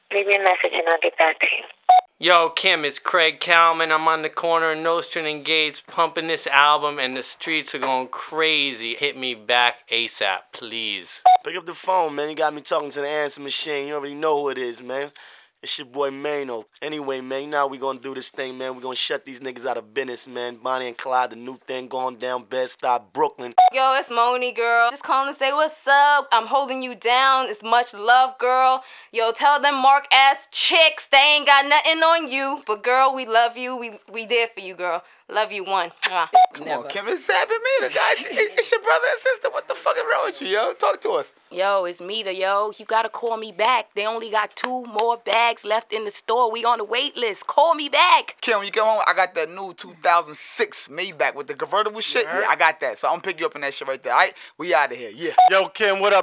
Leave me a message and I'll get back to you. Yo, Kim, it's Craig Kalman. I'm on the corner of Nostrand and Gates pumping this album, and the streets are going crazy. Hit me back ASAP, please. Pick up the phone, man. You got me talking to the answer machine. You already know who it is, man. It's your boy Mano. Anyway, man, you know how we gonna do this thing, man. We gonna shut these niggas out of business, man. Bonnie and Clyde, the new thing going down Bed-Stuy, Brooklyn. Yo, it's Moni, girl. Just calling to say what's up. I'm holding you down. It's much love, girl. Yo, tell them Mark-ass chicks they ain't got nothing on you. But, girl, we love you. We there for you, girl. Love you, one. Mwah. Come on, Kim, it's Sabbath me, the guy. It's your brother and sister. What the fuck is wrong with you, yo? Talk to us. Yo, it's Mita, yo. You gotta call me back. They only got 2 more bags left in the store. We on the wait list. Call me back. Kim, when you come home, I got that new 2006 Maybach with the convertible shit. Yeah, I got that. So I'm gonna pick you up in that shit right there, all right? We out of here, yeah. Yo, Kim, what up?